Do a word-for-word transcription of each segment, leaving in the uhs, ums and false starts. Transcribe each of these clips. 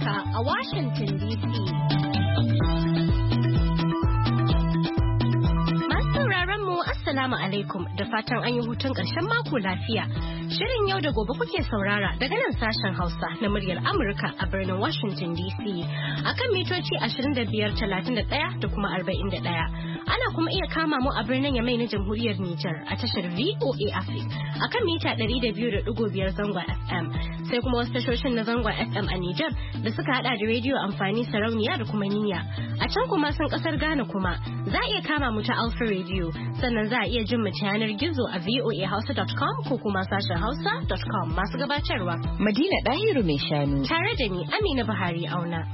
Amurka a Washington D C. Masu sauraron mu Assalamu alaikum da fatan an yi hutun ƙarshen mako lafiya. Shirin yau da gobe kuke saurara daga nan sashen Hausa na muryar Amurka a birnin Washington D C akan mitoci ashirin da biyar, talatin da ɗaya da kuma arba'in da ɗaya. Ana kuma iya kama mu a birnin Yamai na Jamhuriyar Nijar a tashar V O A Africa akan mita ɗari da biyu da ɗigo biyar zangon F M. Sai kuma wasu tashoshin na zangon F M a Nijar da suka hada da rediyo amfani sarauniya da kuma niyya. A can kuma sun kasar Ghana kuma za a iya kama mu ta Alpha Radio sannan za a iya jin mu ta yanar gizo a voa hausa dot com ko kuma sashen hausa dot com masu gabatarwa. Madina Dahiru mai shanu. Tare da ni Amina Buhari Auna.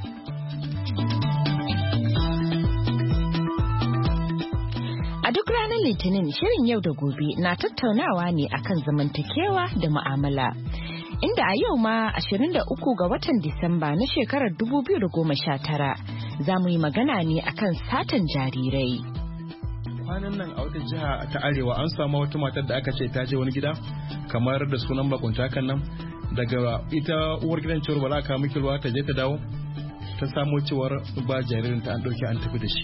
A duk ranar Litinin shirin yau da gobe na tattaunawa ne akan zamantakewa da mu'amala. Inda a yau ma ashirin da uku ga watan Disamba na shekarar dubu biyu da goma sha tara za mu yi magana ne akan satan jarirai. Kwanan nan a wata jiha ta Arewa an samu wata matar da aka ce ta je wani gida kamar da sunan bakunta kan nan daga ita uwar gidan cewar ba za ka miki ruwa ta je ta dawo ta samo cewar ba jaririn ta an dauke an tafi da shi.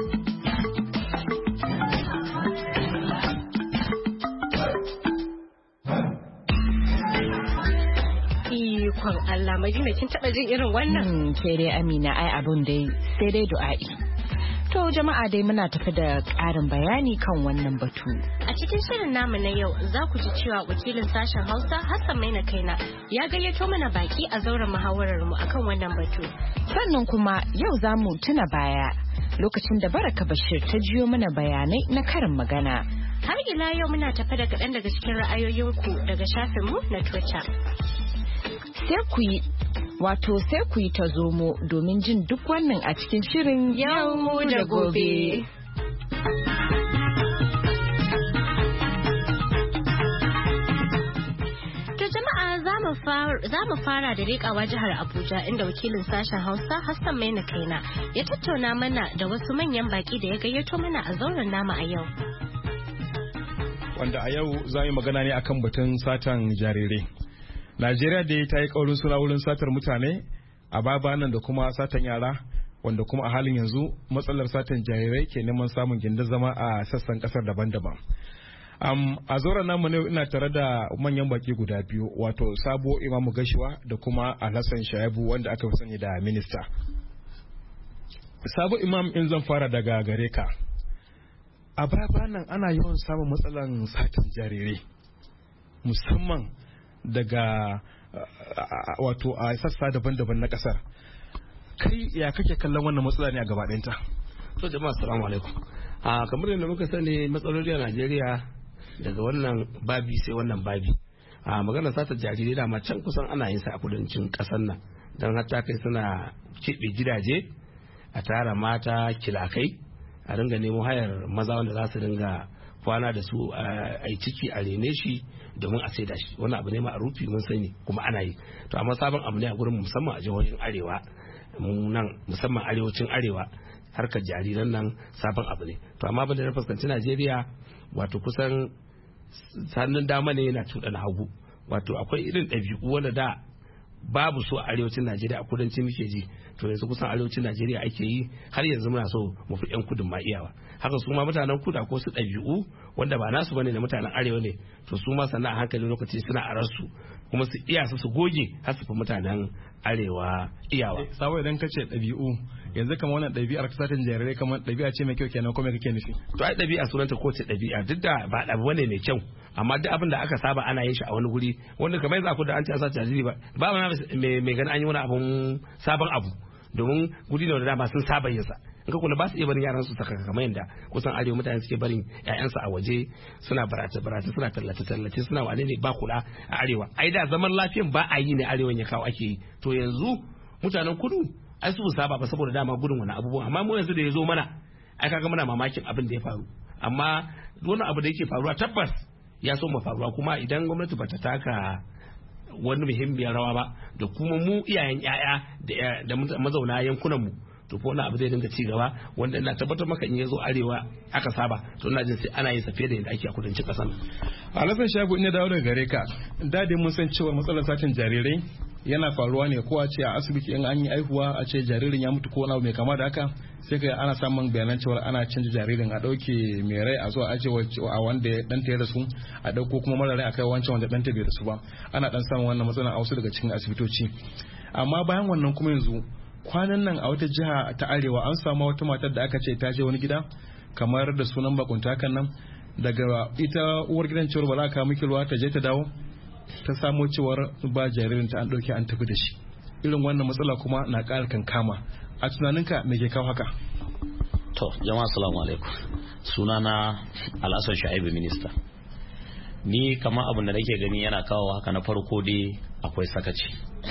Ikon Allah, Madina kin taba jin irin wannan? Sai dai Amina ai abun dai sai dai du'a'i. To jama'a dai muna tafi da ƙarin bayani kan wannan batu. A cikin shirin namu na yau za ku ji cewa wakilin sashen Hausa Hassan Maina Kaina ya gayyato mana baki a zauren muhawarar mu akan wannan batu. Sannan kuma yau za mu tuna baya lokacin da Baraka Bashir ta jiyo mana bayanai na karin magana. Har ila yau muna tafi da kaɗan daga cikin ra'ayoyinku daga shafinmu na Twitter. Sai ku yi wato sai ku yi ta zomo domin jin duk wannan a cikin shirin yau da gobe. To jama'a za mu fara da rikawa jihar Abuja inda wakilin sashen Hausa Hassan Maina Kaina ya tattauna mana da wasu manyan baki da ya gayyato mana a zauren nama a yau. Wanda a yau za mu magana ne akan batun satan jarirai. Najeriya da ta yi kaurin suna wurin satar mutane a baba nan da kuma satan yara wanda kuma a halin yanzu matsalar satan jarirai ke neman samun gindin zama a sassan kasar daban-daban. Um, a zauren namu ne ina tare da manyan baki guda biyu wato Sabo Imamu Gashuwa da kuma Alhassan Shaibu wanda aka fi sani da minista. Sabo Imam, in zan fara daga gare ka. A baba nan ana yawan samun matsalar satan jarirai musamman daga uh, wato a sassa daban-daban na kasar. Kai ya kake kallon wannan matsala ne a gaba ɗayanta? To jama'a assalamu alaikum. A kamar yadda muka sani matsaloli a Najeriya daga wannan babi sai wannan babi. A magana sata jarirai da can kusan ana yin sa a kudancin kasar nan. Don hatta kai suna kiɓe gidaje a tara mata kilakai a ringa nemo hayar maza wanda za su ringa kwana da su a yi ciki a rene shi domin a saida shi. Wannan abu ne ma a rufi mun sani kuma ana yi. To amma sabon abu ne a gurin musamman a jihohin arewa nan musamman arewacin arewa harkar jariran nan sabon abu ne. To amma abin da na fuskanci Najeriya wato kusan hannun dama ne yana tuɗa na hagu. Wato akwai irin ɗabi'u wanda da babu so a arewacin Najeriya a kudancin muke ji to yanzu kusan arewacin Najeriya ake yi har yanzu muna so mu fi yan kudin ma iyawa. Haka su ma mutanen kuda ko su ɗabi'u wanda ba nasu bane na mutanen arewa ne to su ma sannan a hankali lokaci suna arar su kuma su iya su su goge har su fi mutanen arewa iyawa. Sabo idan ka ce ɗabi'u yanzu kamar wannan ɗabi'ar kasatin jarirai kamar ɗabi'a ce mai kyau kenan kuma kake nufi? To ai ɗabi'a sunanta ko ce ɗabi'a duk da ba ɗabi bane mai kyau amma duk abin da aka saba ana yin shi a wani guri wanda kamar yanzu akwai da an ce a sa jariri ba ba ma mai gani an yi wani abun sabon abu domin guri ne wanda dama sun saba yin sa. In ka kula ba su iya barin yaran su saka kamar yanda kusan arewa mutane suke barin ƴaƴansu a waje suna barace barace suna tallace tallace suna wane ne ba kula a arewa. Ai da zaman lafiyan ba a yi ne arewan ya kawo ake yi. To yanzu mutanen kudu ai su saba ba saboda dama gudun wani abubuwa amma mu yanzu da ya zo mana ai kaga muna mamakin abin da ya faru amma wani abu da yake faruwa tabbas ya so mu faruwa kuma idan gwamnati bata taka wani muhimmiyar rawa ba da kuma mu iyayen yaya da mazauna yankunan mu to ko wani abu zai dinga ci gaba wanda ina tabbatar maka in ya zo arewa aka saba to ina jin sai ana yin sa fiye da yadda ake a kudancin kasar. Alhassan Shabu, ina dawo daga gare ka. Dade mun san cewa matsalar satin jarirai yana faruwa ne ko a ce a asibiti in an yi aihuwa a ce jaririn ya mutu ko wani abu mai kama da haka sai ka ana samun bayanan cewa ana canja jaririn a dauke mai rai a zo a aje a wanda danta ya rasu a dauko kuma mara rai akai wancan wanda danta bai rasu ba ana dan samun wannan matsalan a wasu daga cikin asibitoci amma bayan wannan kuma yanzu kwanan nan a wata jiha ta arewa an samu wata matar da aka ce ta je wani gida kamar da sunan bakunta kan nan daga ita uwar gidan cewar ba za ka miki ruwa ta je ta dawo ta samo cewar ba jaririn ta an dauke an tafi da shi irin wannan matsala kuma na ƙara kankama a tunaninka me ke kawo haka? To jama'a assalamu alaikum, sunana Alhassan Shaibu minista. Ni kamar abin da nake gani yana kawo haka na farko dai akwai sakaci,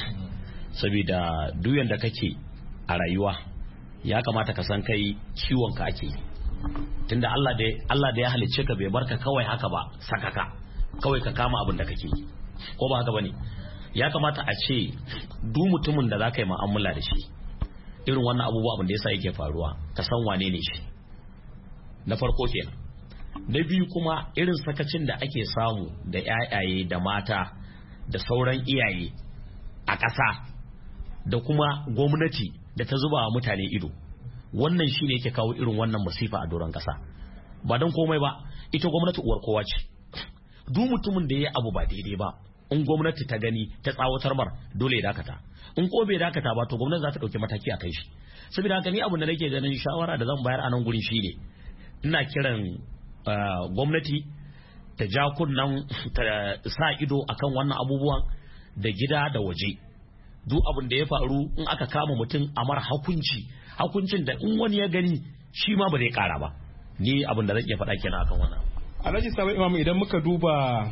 saboda duk yanda kake a rayuwa ya kamata ka san kai ciwon ka ake, tunda Allah da Allah da ya halicce ka bai barka kawai haka ba sakaka kawai ka kama abin da kake ko ba haka bane. Ya kamata a ce duk mutumin da zaka yi mu'amala da shi irin wannan abubuwa abin da yasa yake faruwa ka san wane ne shi na farko kenan. Na biyu kuma irin sakacin da ake samu da yayaye da mata da sauran iyaye a ƙasa da kuma gwamnati da ta zuba wa mutane ido, wannan shine yake kawo irin wannan masifa a doron ƙasa. Ba don komai ba, ita gwamnati uwar kowa ce. Duk mutumin da ya abu ba daidai ba, in gwamnati ta gani ta tsawatar mar dole ya dakata, in ko bai dakata ba to gwamnati za ta dauki mataki a kai shi. Saboda haka ni abu da nake ganin shawara da zan bayar a nan gurin shine ina kiran gwamnati ta ja kunnan ta sa ido akan wannan abubuwan da gida da waje. Duk abin da ya faru in aka kama mutum a mara hukunci hukuncin da in wani ya gani shi ma ba zai kara ba. Ni abin da zan iya faɗa kenan akan wannan. Alhaji Sabo Imam, idan muka duba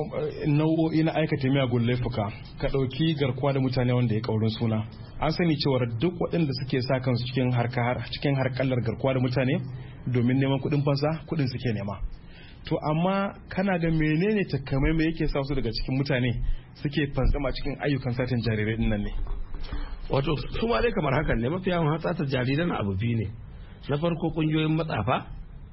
nau'o'i na aikata miyagun laifuka, ka ɗauki garkuwa da mutane wanda ya kaurin suna, an sani cewar duk waɗanda suke sa kansu cikin cikin harkallar garkuwa da mutane domin neman kuɗin fansa kuɗin suke nema. To amma kana ga menene takamaimai yake sa su daga cikin mutane suke fantsama cikin ayyukan satin jarirai dinnan ne? Wato su ma dai kamar hakan ne, mafi yawan hatsatar jariran abu biyu ne. Na farko kungiyoyin matsafa,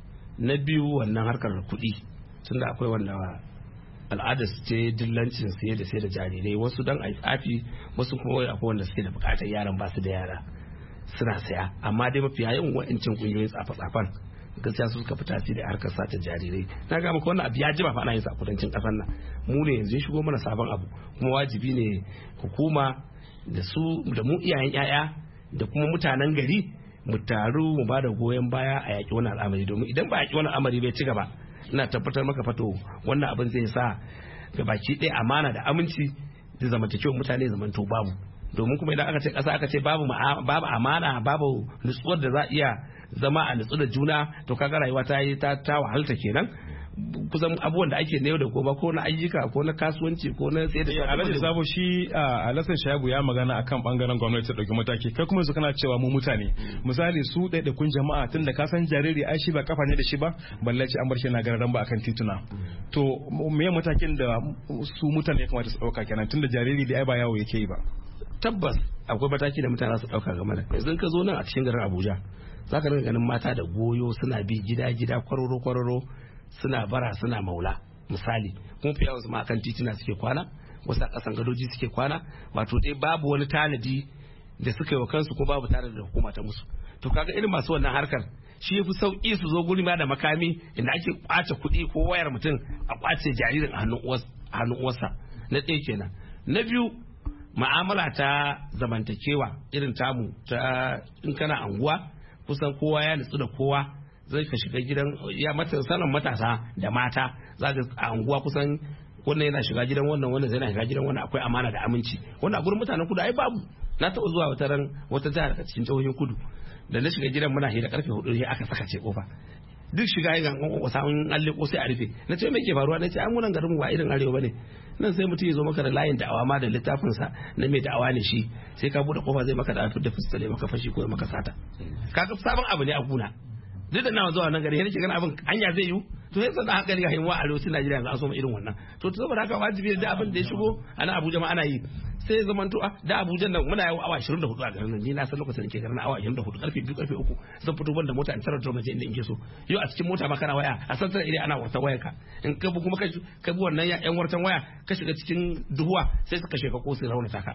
na biyu wannan harkar kuɗi, tunda akwai wanda al'adar su ce dillancin siye da sai da jarirai, wasu dan ai tsafi, wasu kuma akwai wanda suke da bukatar yaran ba su da yara suna saya. Amma dai mafi yawan wa'ancin kungiyoyin tsafa-tsafan gaskiya su suka fi tasiri a harkar sata jarirai. Na ga maka wannan abu ya jima fa ana yin sa a kudancin kasar nan, mu ne yanzu ya shigo mana sabon abu, kuma wajibi ne hukuma da su da mu iyayen yaya da kuma mutanen gari mu taru mu ba da goyon baya a yaƙi wannan al'amari, domin idan ba yaƙi wannan al'amari bai ci gaba, ina tabbatar maka fato wannan abin zai sa ga baki ɗaya amana da aminci da zamantakewar mutane zamanto babu. Domin kuma idan aka ce ƙasa aka ce babu babu amana babu nutsuwar da za iya zama a nutsu da juna, to kaga rayuwa ta yi ta ta wahalta kenan. Kusan abubuwan da ake na yau da gobe ko na ayyuka ko na kasuwanci ko na sai da Alhaji Sabo, shi Alhassan Shaibu ya magana akan bangaren gwamnati ta dauki mataki, kai kuma yanzu kana cewa mu mutane misali su ɗaiɗaikun jama'a tun da ka san jariri ai shi ba kafa ne da shi ba balle ce an bar shi na gararan ba akan tituna. To me matakin da su mutane ya kamata su dauka kenan tun da jariri da ai ba yawo yake yi ba? Tabbas akwai mataki da mutane su dauka game da yanzu ka zo nan a cikin garin Abuja zaka rinka ganin mata da goyo suna bi gida gida kwararo kwararo suna bara suna maula misali, kuma fiye wasu ma kan titina suke kwana, wasu a kasan gadoji suke kwana. Wato dai babu wani tanadi da suka yi wa kansu ko babu tanadi da hukuma ta musu. To kaga irin masu wannan harkar shi yafi sauki su zo guri ma da makami inda ake kwace kuɗi ko wayar mutum a kwace jaririn a hannun uwarsa. Na ɗaya kenan. Na biyu, ma'amala ta zamantakewa irin tamu ta in kana anguwa kusan kowa ya nutsu da kowa, zai ka shiga gidan ya mata sanan matasa da mata za ka a anguwa kusan wannan yana shiga gidan wannan wannan zai na shiga gidan wannan, akwai amana da aminci. Wannan a gurin mutanen kudu ai babu. Na taɓa zuwa wata ran wata jihar a cikin jihohin kudu da na shiga gidan muna hira karfe hudu sai aka saka ce kofa duk shiga yin gangan samun alle ko sai a rufe. Na ce me ke faruwa? Na ce an munan garin ba irin arewa bane, nan sai mutum ya zo maka da layin da'awa ma da littafin sa na mai da'awa ne shi, sai ka bude kofa zai maka da da fuskale maka fashi ko maka sata. Kaga sabon abu ne a kuna. Duk da na zuwa nan gari nake ganin abin anya zai yi, to sai san hankali ga hinwa a arewacin Najeriya yanzu an so irin wannan. To saboda haka wajibi da abin da ya shigo a nan Abuja ma ana yi, sai zaman to da Abuja nan muna yawo awa ashirin da hudu a garin nan. Ni na san lokacin da ke garin awa ashirin da hudu karfe biyu karfe uku zan fito ban da mota in tarar da mace inda in ke so. Yau a cikin mota ma kana waya a san tare idan ana wata wayar ka, in ka kuma ka bi wannan yan wartan waya ka shiga cikin duhuwa sai suka sheka ko su raunata ka.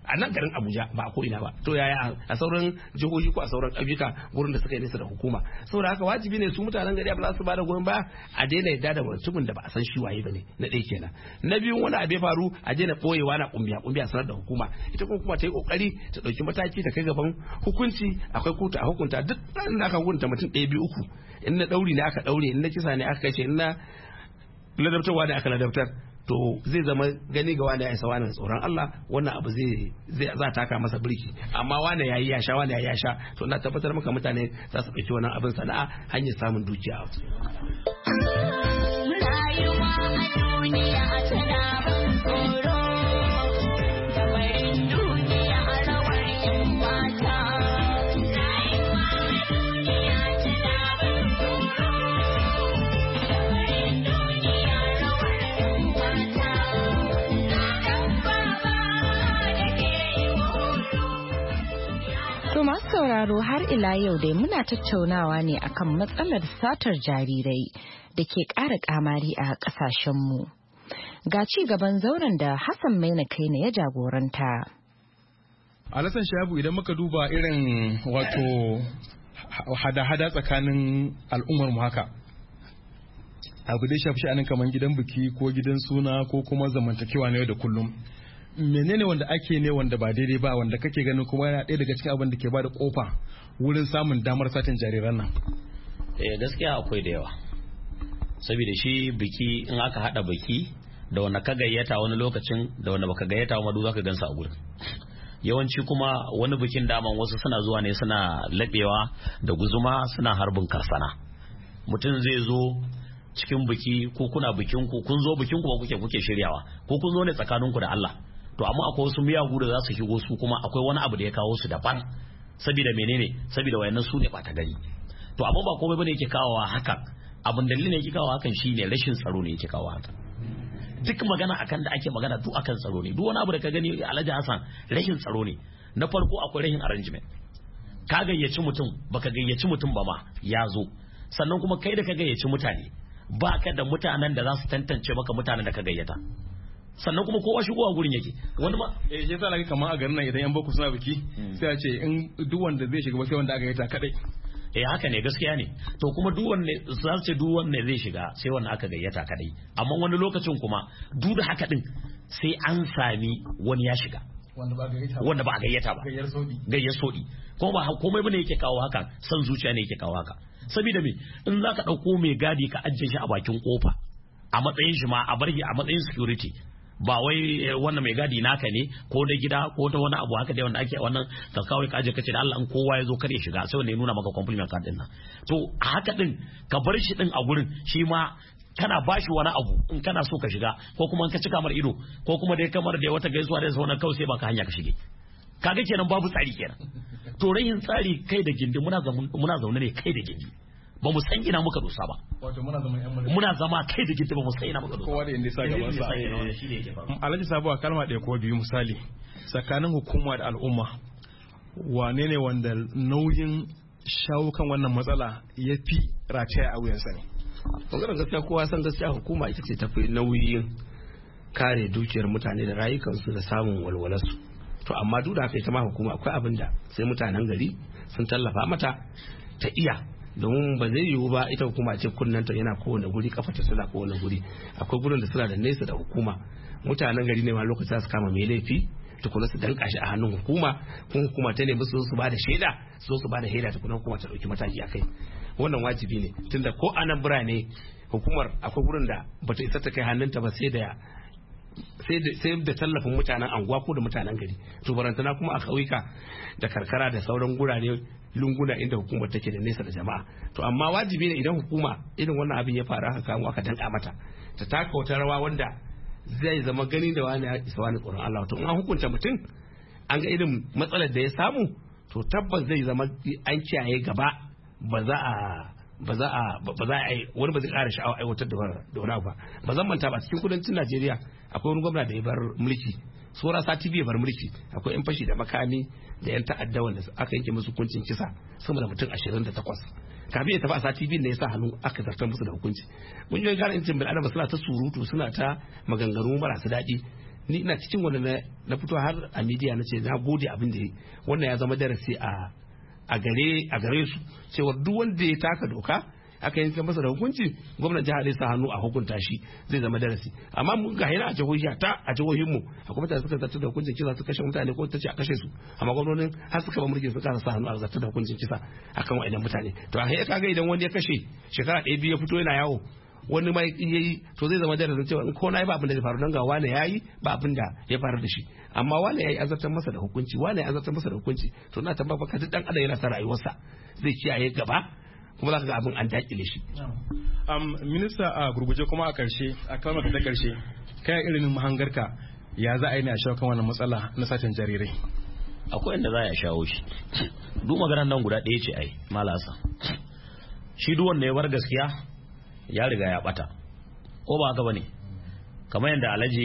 a nan garin Abuja ba a ko ina ba to yaya a sauran jihohi ko a sauran ƙauyuka gurin da suka yi nisa da hukuma saboda haka wajibi ne su mutanen gari ba za su bada goyon baya a daina yadda da mutumin da ba a san shi waye bane na ɗaya kenan na biyu wani abu ya faru a daina ɓoyewa na kumbiya kumbiya sanar da hukuma ita kuma kuma ta yi kokari ta ɗauki mataki ta kai gaban hukunci akwai kotu a hukunta duk ɗan da aka hukunta mutum ɗaya biyu uku in na ɗauri ne aka ɗaure in na kisa ne aka kashe in na ladabtarwa ne aka ladabtar to zai zama gani ga wani ya isa wani tsoron Allah wannan abu zai zai za taka masa birki amma wani yayi ya sha wani yayi ya sha to na tabbatar maka mutane za su ɗauki wannan abin sana'a hanyar samun dukiya rayuwa a duniya tana ban tsoro da barin duniya a rawar yan mata rayuwa a duniya tana ban tsoro da barin duniya rawar yan mata ranar baba da ke yi horo. To masu sauraro har ila yau dai muna tattaunawa ne akan matsalar satar jarirai da ke ƙara ƙamari a ƙasashenmu. Ga ci gaban zauren da Hassan Maina Kaina ya jagoranta. Alasan Shabu idan muka duba irin wato hada-hada tsakanin al'ummar mu haka. Abu da shafi sha'anin kamar gidan biki ko gidan suna ko kuma zamantakewa na yau da kullum. Menene wanda ake ne wanda ba daidai ba wanda kake ganin kuma yana ɗaya daga cikin abin da ke ba da kofa wurin samun damar satin jariran nan? Eh gaskiya akwai da yawa. Saboda shi biki in aka hada biki da wanda ka gayyata wani lokacin da wanda baka gayyata wa madu zaka gansa a gurin yawanci kuma wani bikin daman wasu suna zuwa ne suna labewa da guzuma suna harbin karsana mutum zai zo cikin biki ko kuna bikin ku kun zo bikin ku ba kuke kuke shiryawa ko kun zo ne tsakaninku da Allah to amma akwai wasu miyagu da za su shigo su kuma akwai wani abu da ya kawo su daban saboda menene saboda wayannan su ne ba ta gari to amma ba komai bane yake kawo haka abin dalilin yake kawo hakan shine rashin tsaro ne yake kawo haka duk magana akan da ake magana duk akan tsaro ne duk wani abu da ka gani Alhaji Hassan rashin tsaro ne na farko akwai rashin arrangement ka gayyaci mutum baka gayyaci mutum ba ma ya zo sannan kuma kai da ka gayyaci mutane baka da mutanen da za su tantance maka mutanen da ka gayyata sannan kuma kowa shigowa gurin yake wani ma eh yasa lagi kamar a garin nan idan yan boko suna biki sai a ce in duk wanda zai shiga ba sai wanda aka gayyata kadai eh haka ne gaskiya ne to kuma duk wanne za su ce duk wanne zai shiga sai wanda aka gayyata kadai amma wani lokacin kuma duk da haka din sai an sami wani ya shiga wanda ba gayyata ba wanda ba gayyata ba gayyar sodi gayyar sodi kuma ba komai bane yake kawo haka san zuciya ne yake kawo haka saboda me in zaka dauko mai gadi ka ajje shi a bakin kofa a matsayin shi ma a bar shi a matsayin security ba wai wannan mai gadi naka ne ko da gida ko da wani abu haka dai wanda ake wannan ka kawai ka aje kace da Allah in kowa ya zo kare shiga sai wanda ya nuna maka compliment card din nan to a haka din ka bar shi din a gurin shi ma kana bashi wani abu in kana so ka shiga ko kuma in ka cika mar ido ko kuma dai kamar da wata gaisuwa da sauran kawai sai baka hanya ka shige kaga kenan babu tsari kenan to rayin tsari kai da gindi muna zama muna zaune ne kai da gindi ba mu san ina muka dosa ba wato muna zama yan mulki muna zama kai da gindi ba mu san ina muka dosa kowa da inda sa gaban sa Alhaji Sabuwa kalma ɗaya ko biyu misali tsakanin hukuma da al'umma wane ne wanda nauyin shawo kan wannan matsala ya fi rataya a wuyansa ne bangaren gaskiya kowa san gaskiya hukuma ita ce tafi nauyin kare dukiyar mutane da rayukansu da samun walwalarsu to amma duk da haka ita ma hukuma akwai abin da sai mutanen gari sun tallafa mata ta iya domin ba zai yiwu ba ita hukuma ce kunnanta yana kowane guri kafarta tana kowane guri akwai gurin da suna da nesa da hukuma mutanen gari ne ma lokacin su kama mai laifi tukuna su danka shi a hannun hukuma kuma hukuma ta nemi su su ba da shaida su su ba da shaida tukuna hukuma ta dauki mataki akai wannan wajibi ne tunda ko a nan birane hukumar akwai gurin da bata isa ta kai hannunta ba sai da sai da tallafin mutanen anguwa ko da mutanen gari to barantana kuma a kauyuka da karkara da sauran gurare lunguna inda hukumar take da nesa da jama'a to amma wajibi ne idan hukuma irin wannan abin ya faru aka kamo aka danka mata ta taka wata rawa wanda zai zama gani da wani ya isa wani tsoron Allah to in an hukunta mutum an ga irin matsalar da ya samu to tabbas zai zama an kiyaye gaba ba za a ba za a ba za a wani ba zai ƙara sha'awa aiwatar da wani abu ba ba zan manta ba cikin kudancin Najeriya akwai wani gwamna da ya bar mulki sora sati biyu bar mulki akwai yan fashi da makami da yan ta'adda wanda aka yanke musu hukuncin kisa sama da mutum ashirin da takwas kafin ya tafi a sati biyu ne ya sa hannu aka zartar musu da hukunci kungiyoyin kare incin bil adama suna ta surutu suna ta maganganu marasu daɗi ni ina cikin wanda na fito har a media na ce na gode abin da wannan ya zama darasi a a gare a gare su cewa duk wanda ya taka doka aka yanke masa da hukunci gwamnati jihar zai sa hannu a hukunta shi zai zama darasi amma mun ga yana a jihohi ta a jihohin mu akwai mutane suka zartar da hukuncin kisa su kashe mutane ko ta ce a kashe su amma gwamnonin har suka ba mulki suka sa hannu a zartar da hukuncin kisa akan wa'annan mutane to a kai kaga idan wani ya kashe shekara ɗaya biyu ya fito yana yawo wani mai yayi to zai zama darasin cewa in ko nayi ba abin da zai faru dan ga wani yayi ba abin da ya faru da shi amma wani yayi azartar masa da hukunci wani yayi azartar masa da hukunci to na tabbata ka duk dan adam yana sa rayuwarsa zai kiyaye gaba kuma za ka ga abin an dakile shi. Um, minista a gurguje kuma a karshe a kalmar ta karshe kai irin mahangarka ya za a yi ne a shawo kan wannan matsala na satin jarirai. Akwai inda za a shawo shi duk maganar nan guda ɗaya ce ai malasa shi duk wanda ya bar gaskiya ya riga ya bata ko ba haka bane kamar yadda Alhaji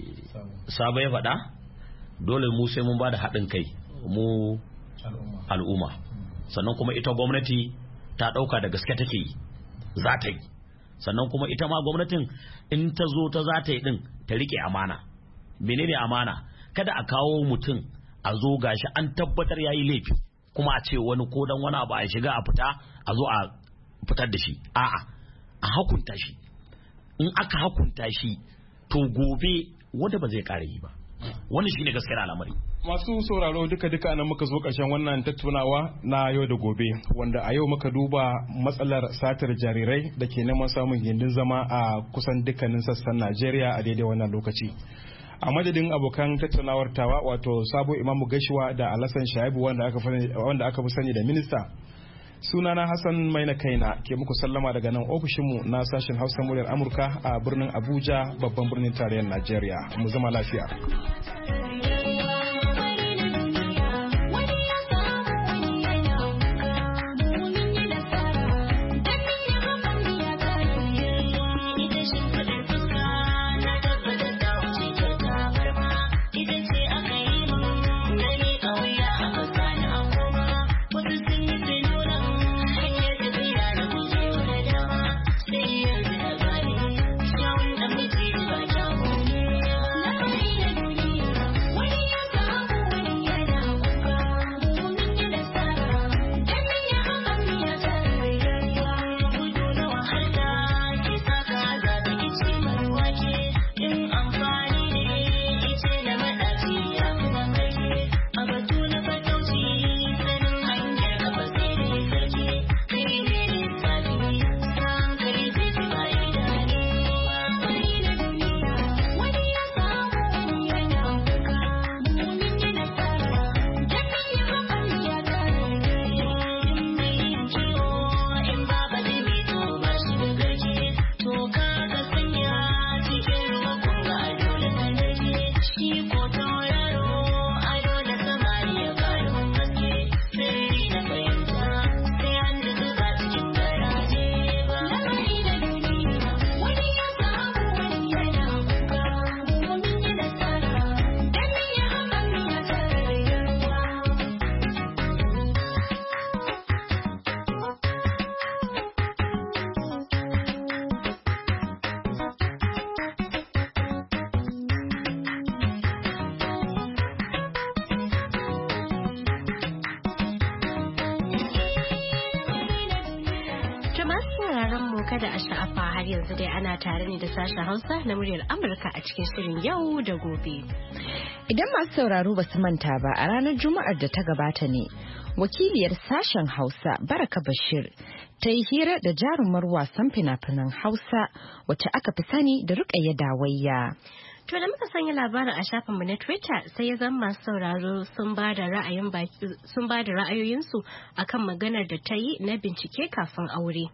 Sabo ya faɗa dole mu sai mun ba da haɗin kai mu al'umma sannan kuma ita gwamnati ta ɗauka da gaske take yi za ta yi sannan kuma ita ma gwamnatin in ta zo ta za ta yi ɗin ta riƙe amana menene amana kada a kawo mutum a zo gashi an tabbatar ya yi laifi kuma a ce wani ko dan wani abu a shiga a fita a zo a fitar da shi a'a a hakunta shi in aka hakunta shi to gobe wanda ba zai ƙara yi ba wannan shine gaskiyar al'amari. Masu sauraro duka duka nan muka zo ƙarshen wannan tattaunawa na yau da gobe wanda a yau muka duba matsalar satar jarirai da ke neman samun gindin zama a kusan dukkanin sassan Najeriya a daidai wannan lokaci. A madadin abokan tattaunawar tawa wato Sabo Imamu Gashuwa da Alhassan Shaibu wanda aka wanda aka fi sani da minista. Sunana Hassan Maina Kaina ke muku sallama daga nan ofishinmu na sashen Hausa muryar Amurka a birnin Abuja babban birnin tarayyar Najeriya. Mu zama lafiya. Kada a sha'afa har yanzu dai ana tare ne da sashen Hausa na muryar Amurka a cikin shirin yau da gobe. Idan masu sauraro ba su manta ba a ranar Juma'ar da ta gabata ne, wakiliyar sashen Hausa Baraka Bashir ta yi hira da jarumar wasan fina-finan Hausa wacce aka fi sani da Rukayya Dawayya. To da muka sanya labarin a shafinmu na Twitter sai ya zama masu sauraro sun ba da ra'ayin sun ba da ra'ayoyinsu akan maganar da ta yi na bincike kafin aure.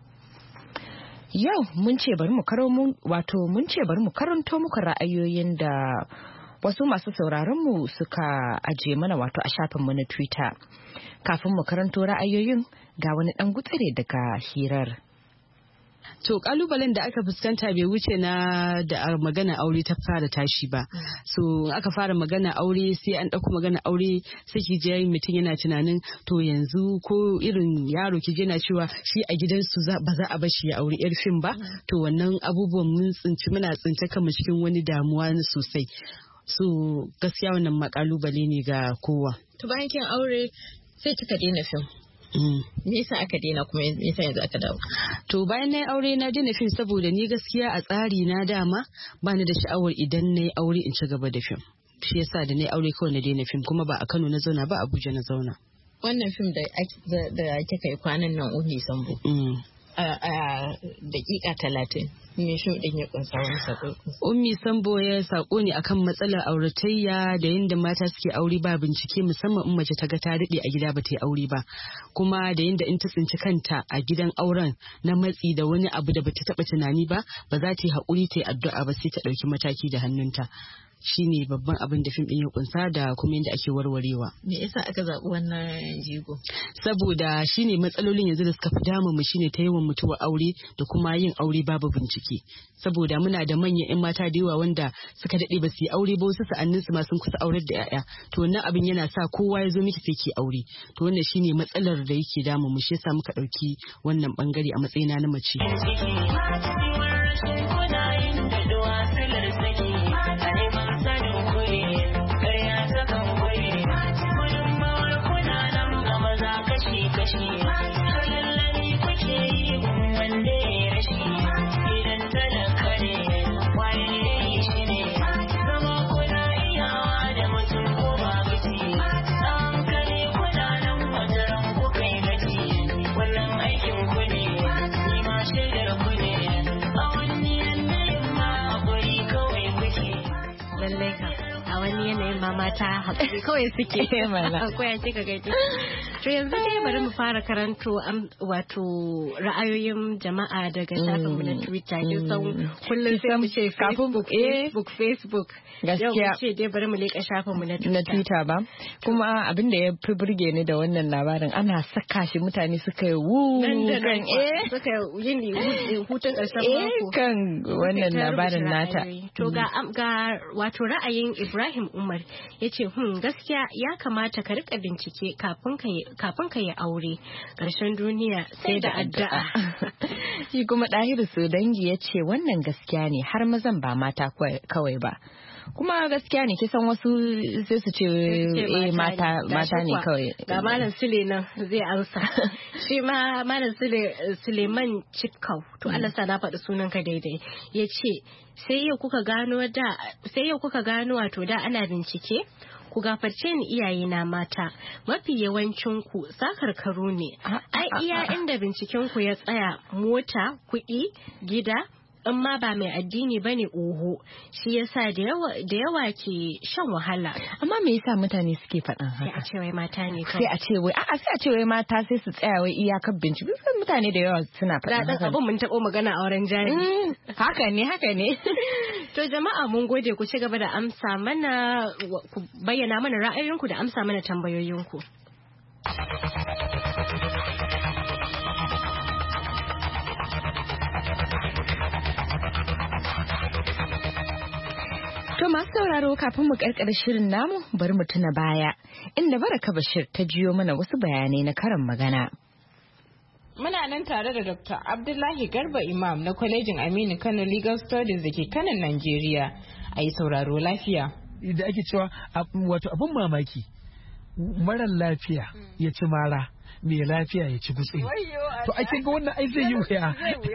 Yau mun ce bari mu karo wato mun ce bari mu karanto muku ra'ayoyin da wasu masu sauraron mu suka aje mana wato a shafin mu na Twitter. Kafin mu karanto ra'ayoyin ga wani dan gutsire daga hirar. To kalubalen da aka fuskanta bai wuce na da magana aure ta fara tashi ba. So aka fara magana aure sai an dauko magana aure sai ki je mutum yana tunanin to yanzu ko irin yaro ki je na cewa shi a gidansu ba za a bar shi ya aure yar fim ba. To wannan abubuwan mun tsinci muna tsinta kanmu cikin wani damuwa sosai. so gaskiya wannan makalubale ne ga kowa. To bayan kin aure sai kika daina fim. Mm. Me yasa aka daina kuma me yasa yanzu aka dawo? To bayan na aure na daina fim saboda ni gaskiya a tsari na dama ba ni da sha'awar idan na yi aure in ci gaba da fim. Shi yasa da na yi aure kawai na daina fim kuma ba a Kano na zauna ba Abuja na zauna. Wannan fim da da kika yi kwanan nan Ummi Sambo. Mm. A dakika talatin me shi din ya kunsa wani sako. Ummi Sambo ya sako ne akan matsalar auratayya da yadda mata suke aure ba bincike musamman in mace ta ga ta dade a gida ba ta yi aure ba kuma da yadda in ta tsinci kanta a gidan auren na matsi da wani abu da bata taba tunani ba ba za ta yi haƙuri ta yi addu'a ba sai ta ɗauki mataki da hannunta. Shine babban abin da fim din ya kunsa da kuma yadda ake warwarewa. Me yasa aka zaɓi wannan jigo? Saboda shine matsalolin yanzu da suka fi damun mu shine ta yawan mutuwar aure da kuma yin aure babu bincike. Saboda muna da manyan 'yan mata da yawa wanda suka daɗe ba su yi aure ba wasu sa'annin su ma sun kusa aurar da 'ya'ya. To wannan abin yana sa kowa ya zo miki sai ki aure. To wannan shine matsalar da yake damun mu shi yasa muka ɗauki wannan bangare a matsayina na mace. mata haƙuri kawai suke mana koya ce ka gaji. To yanzu dai bari mu fara karanto wato ra'ayoyin jama'a daga shafin mu na Twitter. Kin san kullum sai mu ce Facebook Facebook Facebook. Gaskiya. Yau ce dai bari mu leƙa shafin mu na Twitter. Na Twitter ba. Kuma abin da ya fi burge ni da wannan labarin ana saka shi mutane suka yi wu kan eh suka yi hutun ƙarshen mako. kan wannan labarin nata. To ga ga wato ra'ayin Ibrahim Umar yace hmm gaskiya ya kamata ka rika bincike kafin ka kafin ka yi aure ƙarshen duniya sai da addu'a. Shi kuma Dahiru Sodangi ya ce wannan gaskiya ne har mazan ba mata kawai ba. Kuma gaskiya ne kisan wasu sai su ce eh mata mata ne kawai. Ga Malam Sule nan zai amsa. Shi ma Malam Sule Suleiman Chipkau to Allah sa na faɗi sunan ka daidai yace sai yau kuka gano da sai yau kuka gano wato da ana bincike. Ku gafarce ni iyaye na mata mafi yawancin ku sakarkaru ne ai iya inda binciken ku ya tsaya mota kuɗi gida in ma ba mai addini bane oho shi yasa da yawa da yawa ke shan wahala. Amma me yasa mutane suke faɗan haka? Sai a ce wai mata ne sai a ce wai a'a sai a ce wai mata sai su tsaya wai iyakar bincike sai mutane da yawa suna faɗan haka. Da abin mun taɓo magana auren jari. Haka ne haka ne. To jama'a mun gode ku ci gaba da amsa mana ku bayyana mana ra'ayoyinku da amsa mana tambayoyinku. To masu sauraro kafin mu karkare shirin namu bari mu tuna baya inda Baraka Bashir ta jiyo mana wasu bayanai na karin magana. Muna nan tare da Doctor Abdullahi Garba Imam na Kwalejin Aminu Kano Legal Studies da ke Kanon Najeriya. A yi sauraro lafiya. Da ake cewa wato abin mamaki marar lafiya ya ci mara mai lafiya ya ci gutsi. To ake ga wannan ai zai yi wuya.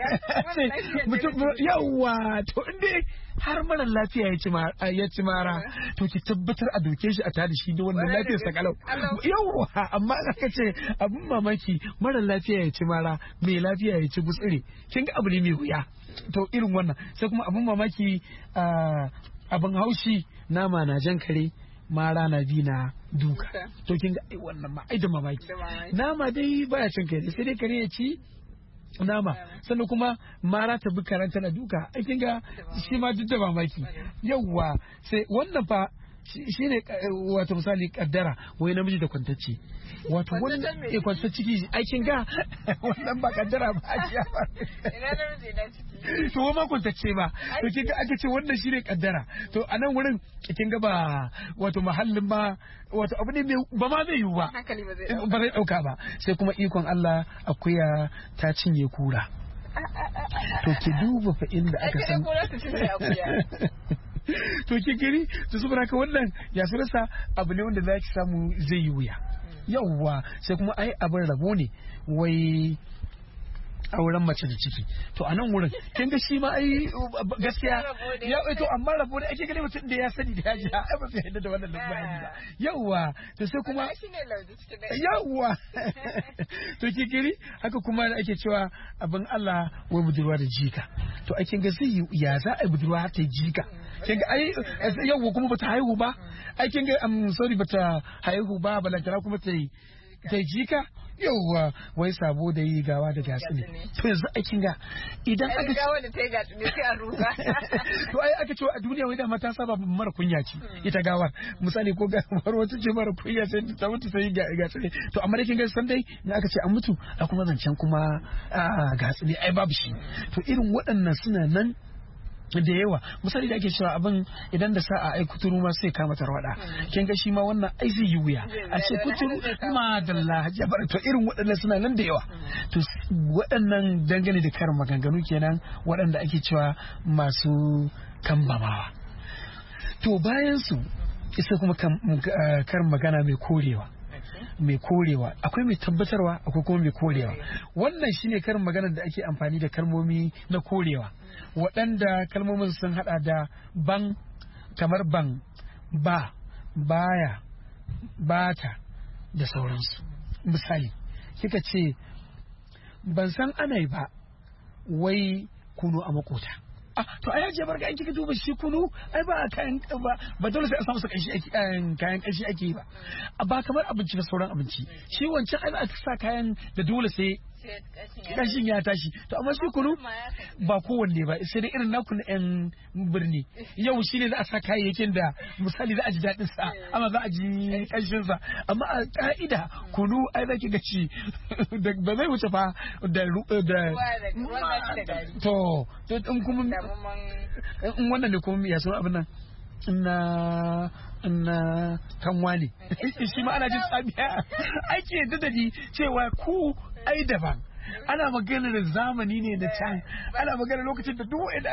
Yawwa to inda har marar lafiya ya ci mara to ki tabbatar a doke shi a tada shi da wannan lafiyar sa kalau. Yawwa amma aka ce abin mamaki marar lafiya ya ci mara mai lafiya ya ci gutsire kin ga abu ne mai wuya. To irin wannan sai kuma abin mamaki abin haushi nama na jan kare mara na bi na duka. To kin ga ai wannan ma ai da mamaki. Nama dai baya cin kare sai dai kare ya ci nama sannan kuma mara ta bi karanta na duka ai kin ga shi ma duk da mamaki. Yawwa sai wannan fa shi ne wato misali kaddara wai namiji da kwantacce wato wannan ke kwanta ciki aikin ga wannan ba kaddara ba a ciya ba ina namiji na ciki to ma kwantacce ba to kin ga aka ce wannan shi ne kaddara to a nan wurin kin ga ba wato mahallin ba wato abu ne ba ma zai yiwu ba ba zai dauka ba sai kuma ikon Allah akuya ta cinye kura to ki duba fa inda aka san to ke gani to saboda haka wannan ya surasa abu ne wanda za ki samu zai yi wuya yawwa sai kuma ai abin rabo ne wai auren mace da ciki to a nan wurin kin ga shi ma ai gaskiya ya to amma rabo ne ake gani mutum da ya sani da ya ji ai ba sai yadda da wannan bayani ba yawwa to sai kuma yawwa to ki gani haka kuma da ake cewa abin Allah wai budurwa da jika to ai kin ga sai ya za a budurwa ta jika kin ga ai yawwa kuma bata haihu ba ai kin ga am sorry bata haihu ba balantana kuma ta yi ta jika yauwa wai sabo da yi gawa da gatsi ne to yanzu aikin ga idan aka gawa da ta yi gatsi ne sai a rusa to ai aka ce a duniya wai da mata saba mara kunya ce ita gawar misali ko gawar wata ce mara kunya sai ta mutu sai gatsi ne to amma kin ga san dai in aka ce an mutu a kuma zancen kuma gatsi ne ai babu shi to irin waɗannan suna nan da yawa misali da ake cewa abin idan da sa'a ai kuturu ma sai kama tarwada kin ga shi ma wannan ai zai yi wuya a ce kuturu madalla jabar to irin waɗannan suna nan da yawa to waɗannan dangane da karin maganganu kenan waɗanda ake cewa masu kambamawa to bayan su isa kuma karin magana mai korewa mai korewa akwai mai tabbatarwa akwai kuma mai korewa wannan shine karin maganar da ake amfani da kalmomi na korewa waɗanda kalmomin sun hada da ban kamar ban ba baya bata da sauransu misali kika ce ban san anai ba wai kunu a makota ah to ai je barga in kika duba shi kunu ai ba kayan ba ba dole sai a samu kanshi ake kayan kanshi ake ba ba kamar abinci da sauran abinci shi wancan ai aka sa kayan da dole sai kashin ya tashi to amma shi kunu ba kowanne ba sai dai irin naku na yan birni yau shine za a sa kayayyakin da misali za a ji daɗin sa amma za a ji kashin sa amma a ka'ida kunu ai zaki ga ci ba zai wuce fa da da to to in kuma in wannan ne kuma ya so abin nan na na kanwa ne shi ma ana jin tsabiya ake yadda da ni cewa ku ai daban ana magana da zamani ne da can ana magana lokacin da duk wa'ida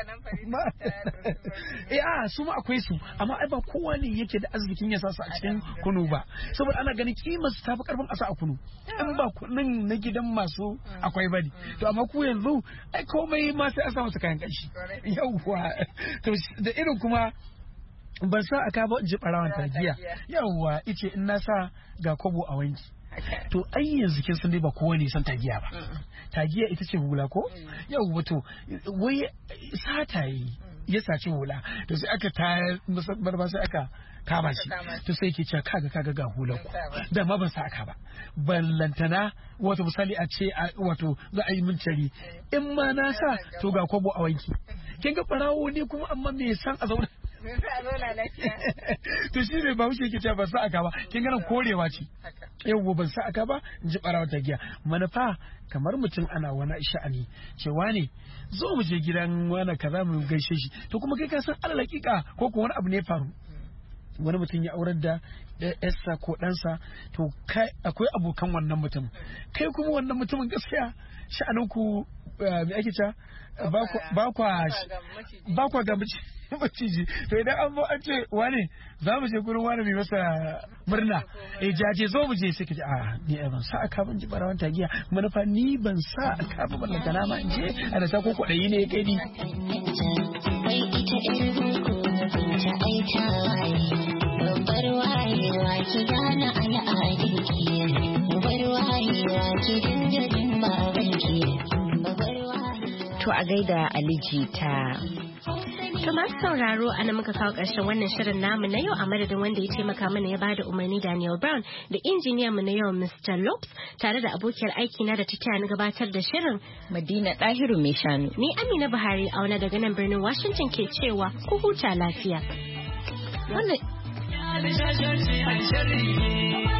ya su ma akwai su amma ai ba kowa ne yake da arzikin ya sa su a cikin kunu ba saboda ana ganin kimar su tafi karfin asa a kunu in ba kunin na gidan masu akwai bane to amma ku yanzu ai komai ma sai a sa masa kayan kanshi yawwa to da irin kuma ban sa aka ba in ji barawan tagiya yawwa ice in na sa ga kobo a wanki to ai yanzu kin san dai ba kowane san tagiya ba tagiya ita ce hula ko yawwa to wai sata yi ya saci hula to sai aka tayar musamman ba sai aka kama shi to sai ke cewa kaga kaga ga hular ku da ma ban sa aka ba ballantana wato misali a ce wato za a yi min cari in ma na sa to ga kobo a wanki kin ga barawo ne kuma amma me san a zauna to shi ne bahaushe yake cewa ban sa aka ba kin ganin korewa ce yawwa ban sa aka ba in ji barawa ta giya manufa kamar mutum ana wani sha'ani cewa ne zo mu je gidan wani kaza mu gaishe shi to kuma kai ka san alal hakika ko ko wani abu ne faru wani mutum ya aurar da yarsa ko ɗansa to kai akwai abokan wannan mutum kai kuma wannan mutumin gaskiya sha'anin ku me ake cewa ba kwa ba kwa ga maciji to idan an zo an ce wane za mu je gurin wani mai masa murna eh jaje zo mu je sai ka ji a ni ban sa aka ban ji barawan tagiya manufa ni ban sa aka ba ballan kana ma in je ana ta ko kwadayi ne kai ni bai ita irin ko ta aita babbar wayewa ki gana al'adun ki babbar wayewa ki dinga babanki babbar wayewa to a gaida Aliji ta To masu sauraro a nan muka kawo ƙarshen wannan shirin namu na yau a madadin wanda ya taimaka mana ya bada umarni Daniel Brown da injiniyan mu na yau Mister Lopes tare da abokiyar aiki na da ta taya ni gabatar da shirin Madina Dahiru mai shanu. Ni Amina Buhari a wani daga nan birnin Washington ke cewa ku huta lafiya. Wannan